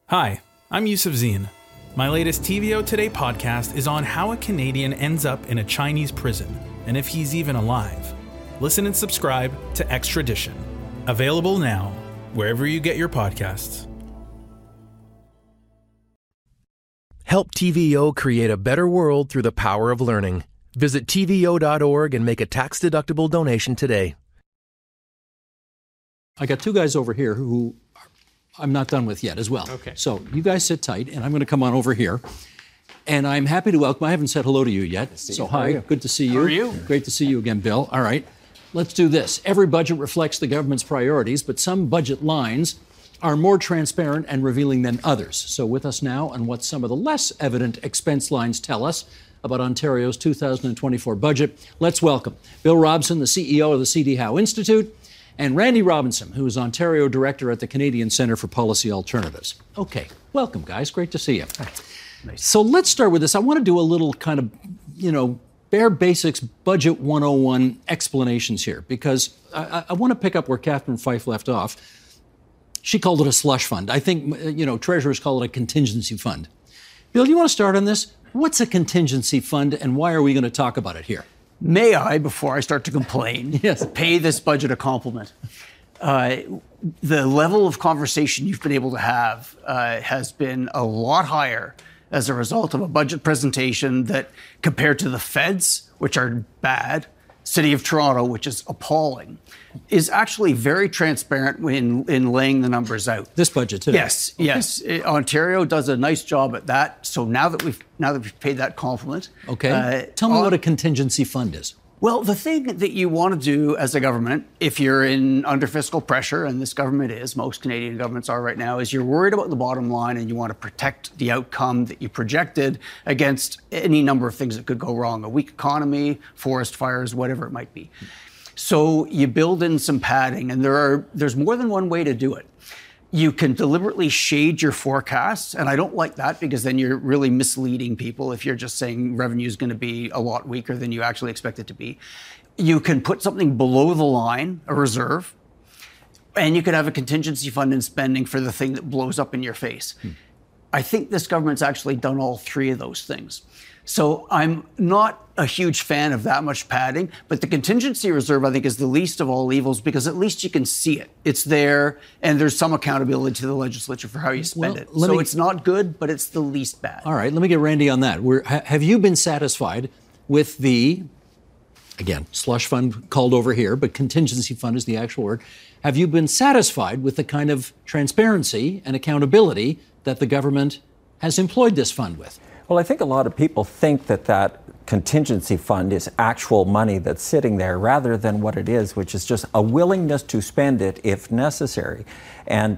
Hi, I'm Yusuf Zine. My latest TVO Today podcast is on how a Canadian ends up in a Chinese prison and if he's even alive. Listen and subscribe to Extradition. Available now, wherever you get your podcasts. Help TVO create a better world through the power of learning. Visit TVO.org and make a tax-deductible donation today. I got two guys over here who I'm not done with yet as well. Okay. So you guys sit tight, and I'm going to come on over here. And I'm happy to welcome, I haven't said hello to you yet. So hi, good to see you. How are you? Great to see you again, Bill. All right, let's do this. Every budget reflects the government's priorities, but some budget lines are more transparent and revealing than others. So with us now on what some of the less evident expense lines tell us about Ontario's 2024 budget, let's welcome Bill Robson, the CEO of the C.D. Howe Institute, and Randy Robinson, who is Ontario Director at the Canadian Centre for Policy Alternatives. Okay, welcome, guys. Great to see you. Nice. So let's start with this. I want to do a little kind of, bare basics budget 101 explanations here, because I want to pick up where Catherine Fife left off. She called it a slush fund. I think, treasurers call it a contingency fund. Bill, you want to start on this? What's a contingency fund, and why are we going to talk about it here? May I, before I start to complain, Yes. pay this budget a compliment? The level of conversation you've been able to have has been a lot higher as a result of a budget presentation that, compared to the feds, which are bad, City of Toronto, which is appalling, is actually very transparent in laying the numbers out. This budget today. Yes, okay. Yes. Ontario does a nice job at that. So now that we've paid that compliment, okay, tell me what a contingency fund is. Well, the thing that you want to do as a government, if you're under fiscal pressure, and this government is, most Canadian governments are right now, is you're worried about the bottom line and you want to protect the outcome that you projected against any number of things that could go wrong, a weak economy, forest fires, whatever it might be. So you build in some padding, and there's more than one way to do it. You can deliberately shade your forecasts, and I don't like that because then you're really misleading people if you're just saying revenue is going to be a lot weaker than you actually expect it to be. You can put something below the line, a reserve, and you could have a contingency fund in spending for the thing that blows up in your face. I think this government's actually done all three of those things. So I'm not a huge fan of that much padding, but the contingency reserve, I think, is the least of all evils because at least you can see it. It's there, and there's some accountability to the legislature for how you spend it. So it's not good, but it's the least bad. All right, let me get Randy on that. Have you been satisfied with the, again, slush fund called over here, but contingency fund is the actual word. Have you been satisfied with the kind of transparency and accountability that the government has employed this fund with? Well, I think a lot of people think that contingency fund is actual money that's sitting there rather than what it is, which is just a willingness to spend it if necessary. And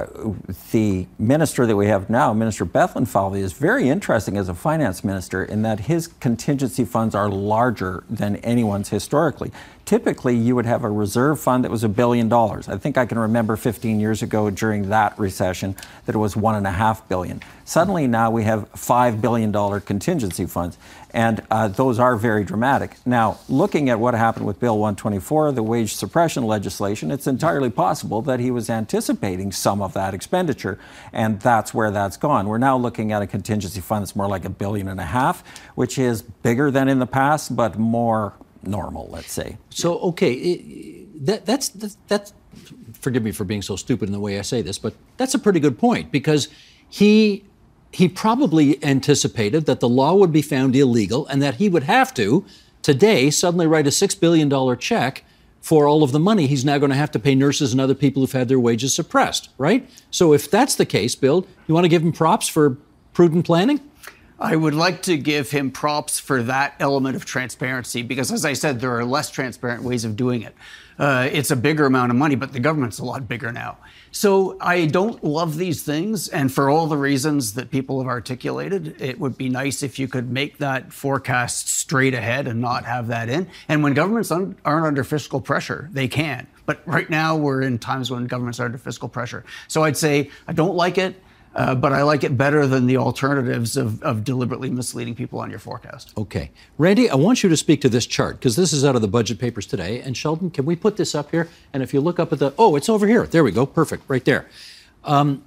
the minister that we have now, Minister Bethlen Falvey, is very interesting as a finance minister in that his contingency funds are larger than anyone's historically. Typically, you would have a reserve fund that was $1 billion. I think I can remember 15 years ago during that recession that it was $1.5 billion. Suddenly now we have $5 billion contingency funds, and those are very dramatic. Now, looking at what happened with Bill 124, the wage suppression legislation, it's entirely possible that he was anticipating some of that expenditure, and that's where that's gone. We're now looking at a contingency fund that's more like $1.5 billion, which is bigger than in the past, but more normal, let's say. So, okay, that's forgive me for being so stupid in the way I say this, but that's a pretty good point because he probably anticipated that the law would be found illegal and that he would have to, today, suddenly write a $6 billion check for all of the money he's now going to have to pay nurses and other people who've had their wages suppressed, right? So if that's the case, Bill, you want to give him props for prudent planning? I would like to give him props for that element of transparency because, as I said, there are less transparent ways of doing it. It's a bigger amount of money, but the government's a lot bigger now. So I don't love these things, and for all the reasons that people have articulated, it would be nice if you could make that forecast straight ahead and not have that in. And when governments aren't under fiscal pressure, they can. But right now, we're in times when governments are under fiscal pressure. So I'd say I don't like it. But I like it better than the alternatives of deliberately misleading people on your forecast. Okay. Randy, I want you to speak to this chart because this is out of the budget papers today. And Sheldon, can we put this up here? And if you look up at it's over here. There we go. Perfect. Right there.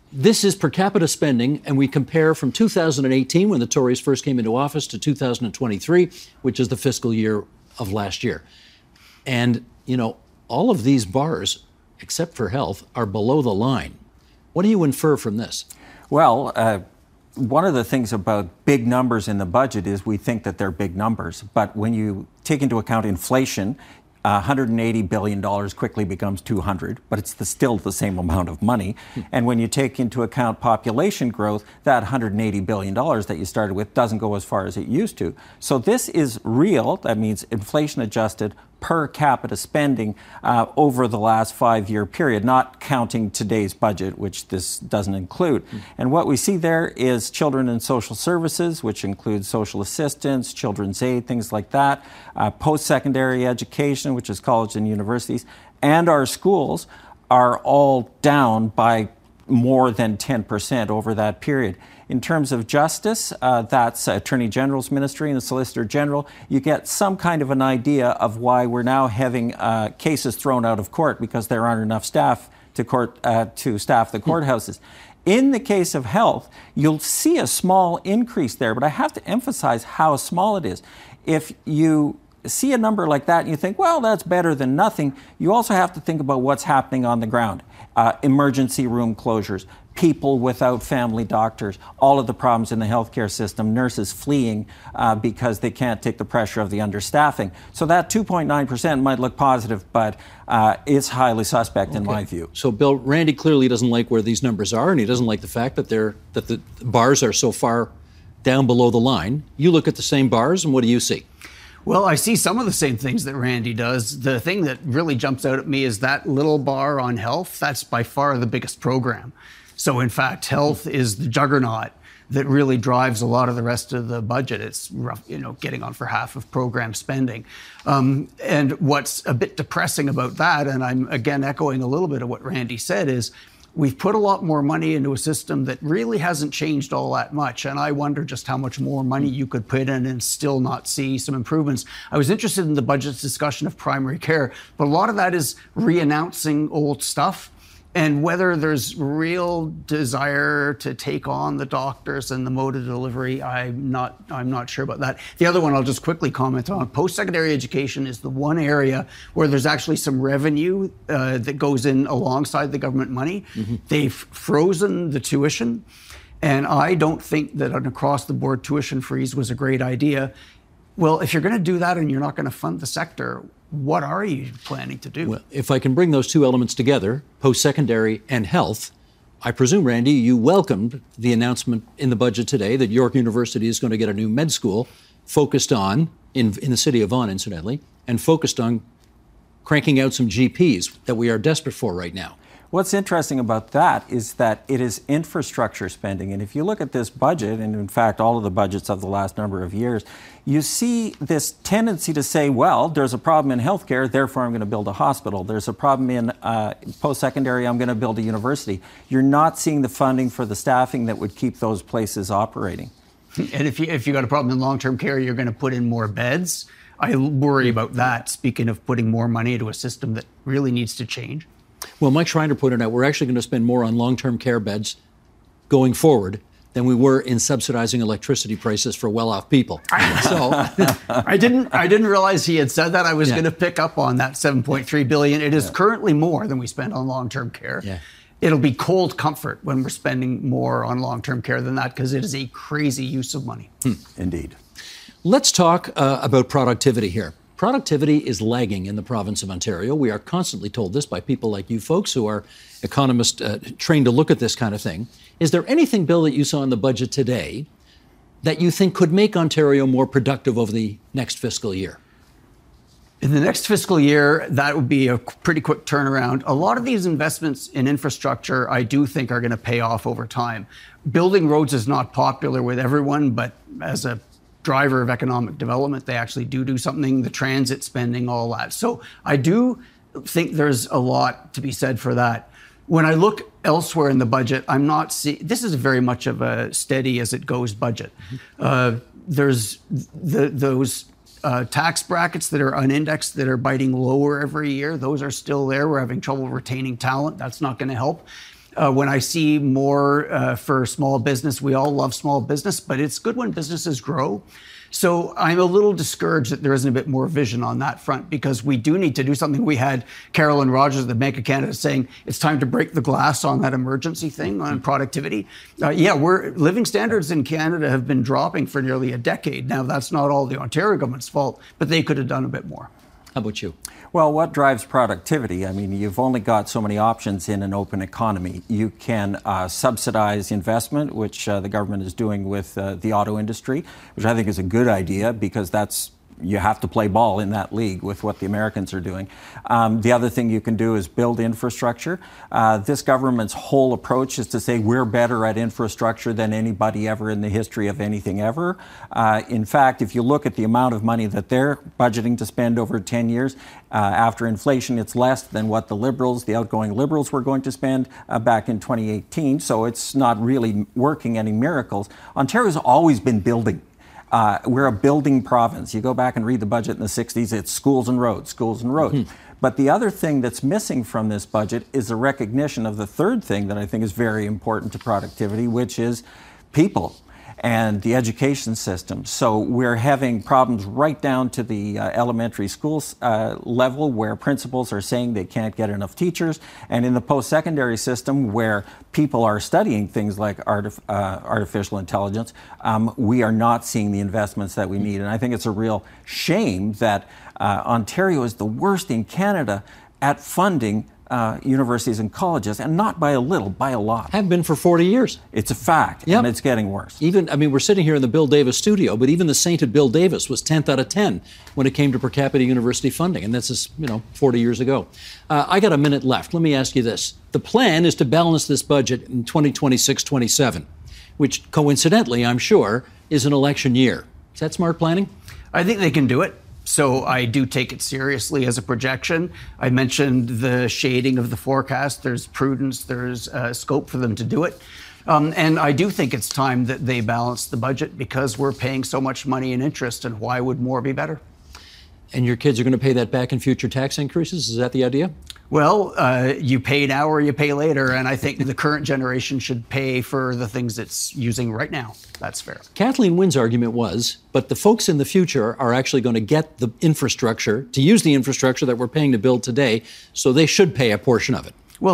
This is per capita spending, and we compare from 2018, when the Tories first came into office, to 2023, which is the fiscal year of last year. And, all of these bars, except for health, are below the line. What do you infer from this? Well, one of the things about big numbers in the budget is we think that they're big numbers. But when you take into account inflation, $180 billion quickly becomes $200, but it's still the same amount of money. And when you take into account population growth, that $180 billion that you started with doesn't go as far as it used to. So this is real. That means inflation adjusted per capita spending over the last 5-year period, not counting today's budget, which this doesn't include. And what we see there is children and social services, which includes social assistance, children's aid, things like that, post-secondary education, which is college and universities, and our schools are all down by more than 10% over that period. In terms of justice, that's Attorney General's ministry and the Solicitor General. You get some kind of an idea of why we're now having cases thrown out of court because there aren't enough staff to staff the courthouses. In the case of health, you'll see a small increase there, but I have to emphasize how small it is. If you see a number like that and you think, well, that's better than nothing, you also have to think about what's happening on the ground. Emergency room closures, people without family doctors, all of the problems in the healthcare system, nurses fleeing because they can't take the pressure of the understaffing. So that 2.9% might look positive, but it's highly suspect in my view. So, Bill, Randy clearly doesn't like where these numbers are, and he doesn't like the fact that the bars are so far down below the line. You look at the same bars, and what do you see? Well, I see some of the same things that Randy does. The thing that really jumps out at me is that little bar on health. That's by far the biggest program. So, in fact, health is the juggernaut that really drives a lot of the rest of the budget. It's getting on for half of program spending. And what's a bit depressing about that, and I'm again echoing a little bit of what Randy said, is we've put a lot more money into a system that really hasn't changed all that much. And I wonder just how much more money you could put in and still not see some improvements. I was interested in the budget's discussion of primary care, but a lot of that is re-announcing old stuff. And whether there's real desire to take on the doctors and the mode of delivery, I'm not sure about that. The other one I'll just quickly comment on, post-secondary education is the one area where there's actually some revenue that goes in alongside the government money. Mm-hmm. They've frozen the tuition, and I don't think that an across-the-board tuition freeze was a great idea. Well, if you're going to do that and you're not going to fund the sector, what are you planning to do? Well, if I can bring those two elements together, post-secondary and health, I presume, Randy, you welcomed the announcement in the budget today that York University is going to get a new med school focused on, in the city of Vaughan, incidentally, and focused on cranking out some GPs that we are desperate for right now. What's interesting about that is that it is infrastructure spending. And if you look at this budget, and in fact all of the budgets of the last number of years, you see this tendency to say, well, there's a problem in healthcare, therefore I'm going to build a hospital. There's a problem in post-secondary, I'm going to build a university. You're not seeing the funding for the staffing that would keep those places operating. And if you got a problem in long-term care, you're going to put in more beds. I worry about that, speaking of putting more money into a system that really needs to change. Well, Mike Schreiner pointed out we're actually going to spend more on long-term care beds going forward than we were in subsidizing electricity prices for well-off people. So I didn't realize he had said that. I was going to pick up on that $7.3 billion. It is currently more than we spend on long-term care. Yeah. It'll be cold comfort when we're spending more on long-term care than that, because it is a crazy use of money. Indeed. Let's talk about productivity here. Productivity is lagging in the province of Ontario. We are constantly told this by people like you folks who are economists trained to look at this kind of thing. Is there anything, Bill, that you saw in the budget today that you think could make Ontario more productive over the next fiscal year? In the next fiscal year, that would be a pretty quick turnaround. A lot of these investments in infrastructure, I do think, are going to pay off over time. Building roads is not popular with everyone, but as a driver of economic development, they actually do something, the transit spending, all that. So I do think there's a lot to be said for that. When I look elsewhere in the budget, I'm not seeing, this is very much of a steady as it goes budget. There's those tax brackets that are unindexed that are biting lower every year. Those are still there. We're having trouble retaining talent. That's not going to help. When I see more for small business, we all love small business, but it's good when businesses grow. So I'm a little discouraged that there isn't a bit more vision on that front, because we do need to do something. We had Carolyn Rogers of the Bank of Canada saying it's time to break the glass on that emergency thing on productivity. Living standards in Canada have been dropping for nearly a decade. Now, that's not all the Ontario government's fault, but they could have done a bit more. How about you? Well, what drives productivity? I mean, you've only got so many options in an open economy. You can subsidize investment, which the government is doing with the auto industry, which I think is a good idea, because you have to play ball in that league with what the Americans are doing. The other thing you can do is build infrastructure. This government's whole approach is to say we're better at infrastructure than anybody ever in the history of anything ever. In fact, if you look at the amount of money that they're budgeting to spend over 10 years, after inflation, it's less than what the outgoing Liberals were going to spend back in 2018. So it's not really working any miracles. Ontario's always been building. We're a building province. You go back and read the budget in the 60s, it's schools and roads, schools and roads. But the other thing that's missing from this budget is a recognition of the third thing that I think is very important to productivity, which is people and the education system. So we're having problems right down to the elementary schools level, where principals are saying they can't get enough teachers. And in the post-secondary system, where people are studying things like artificial intelligence, we are not seeing the investments that we need. And I think it's a real shame that Ontario is the worst in Canada at funding universities and colleges, and not by a little, by a lot. Have been for 40 years. It's a fact, and it's getting worse. We're sitting here in the Bill Davis studio, but even the sainted Bill Davis was 10th out of 10 when it came to per capita university funding, and this is, 40 years ago. I got a minute left. Let me ask you this. The plan is to balance this budget in 2026-27, which coincidentally, I'm sure, is an election year. Is that smart planning? I think they can do it. So I do take it seriously as a projection. I mentioned the shading of the forecast. There's prudence, there's scope for them to do it. And I do think it's time that they balance the budget, because we're paying so much money in interest, and why would more be better? And your kids are going to pay that back in future tax increases? Is that the idea? Well, you pay now or you pay later, and I think the current generation should pay for the things it's using right now. That's fair. Kathleen Wynne's argument was, but the folks in the future are actually going to get the infrastructure, to use the infrastructure that we're paying to build today, so they should pay a portion of it. Well,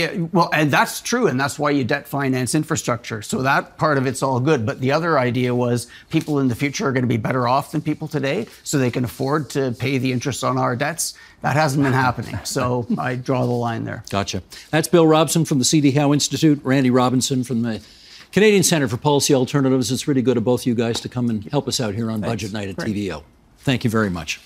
and that's true, and that's why you debt finance infrastructure. So that part of it's all good. But the other idea was people in the future are going to be better off than people today, so they can afford to pay the interest on our debts. That hasn't been happening. So I draw the line there. Gotcha. That's Bill Robson from the C.D. Howe Institute, Randy Robinson from the Canadian Centre for Policy Alternatives. It's really good of both you guys to come and help us out here on Budget Night at TVO. Thank you very much.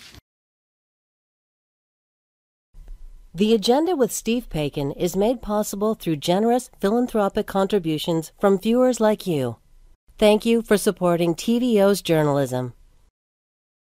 The Agenda with Steve Paikin is made possible through generous philanthropic contributions from viewers like you. Thank you for supporting TVO's journalism.